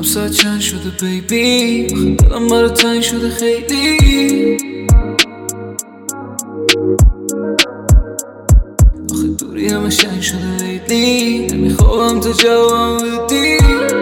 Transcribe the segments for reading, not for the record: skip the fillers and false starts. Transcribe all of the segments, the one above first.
ساعت چند شده بیبی، آخه دلم برای تنگ شده خیلی. آخه دوری همه شنگ شده لیلی، نمیخوام تو جوابم بدی.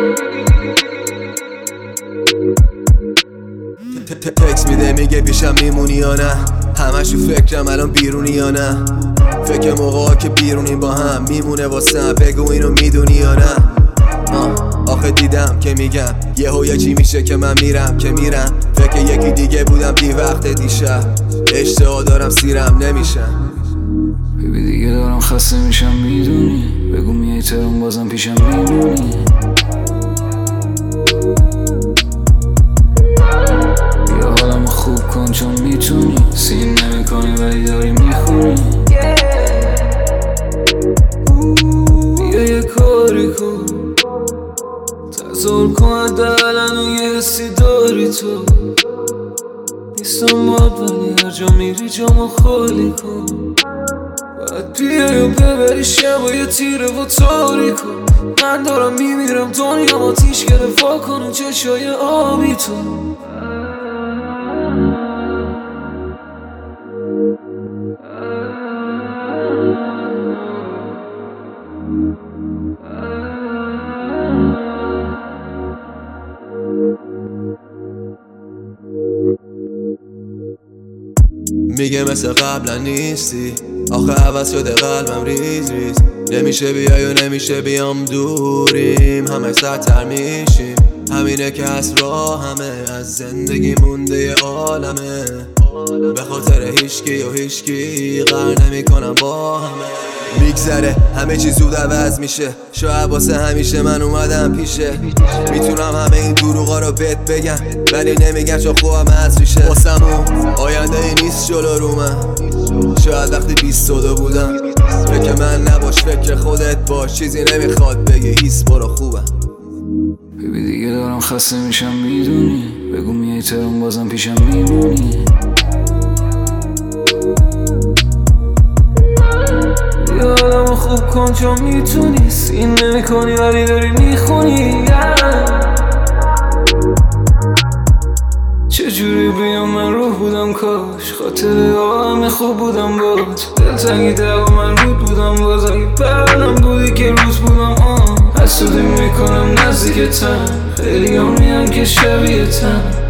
تکس میده میگه پیشم میمونی یا نه، همش تو فکرم الان بیرونی یا نه. فکر موقعا که بیرونیم با هم میمونه واسم، بگو اینو میدونی یا نه. آخه دیدم که میگم یه چی میشه که من میرم که میرم. فکر یکی دیگه بودم دی وقت دیشب، اشتها دارم سیرم نمیشم. بیبی دیگه دارم خسته میشم میدونی، بگو میای ترم بازم پیشم میمونی. بیا حالمو خوب کن چون میتونی، سین نمی کنی ولی داری میخونی. بیا یه کاری کن، تظاهر کن حداقل یه حسی داری تو. نیستم باد ولی هر جا میری جامو خالی کن. باید بیای و ببری شب و یه تیره و تاریک کن. من دارم میمیرم دنیا آتیش گرفت، وا کن اون چشای آبی تو. میگه مثل قبلا نیستی، آخه عوض شده قلبم ریز ریز. نمیشه بیای و نمیشه بیام، دوریم همه سرتر میشیم. همینه که از راه همه از زندگی مونده ی عالمه. به خاطر هیچکی و هیچکی قرار نمیکنم با همه. میگذره همه چی زود عوض میشه، شاید واسه همیشه من اومدم پیشه. میتونم همه این دروغا رو بهت بگم ولی نمیگم چون خوبم از ریشه. واسمون آینده ای نیست جلو رو من، شاید وقتی 22 بودم. فکر من نباش فکر خودت باش، چیزی نمیخواد بگی هیس برو خوبم. بیبی دیگه دارم خسته میشم میدونی، بگو میای ترم بازم پیشم میمونی. بیا حالمو خوب کن چون میتونی، سین نمی کنی ولی داری میخونی. چجوری بیام من روح بودم کاش، خاطره ها همه خوب بودم باد. دلتنگی دقا من رود بودم باز، اگه برنم بودی که روز بودم حسودی میکنم نزدیکتم، خیلی هم میان که شبیه تن.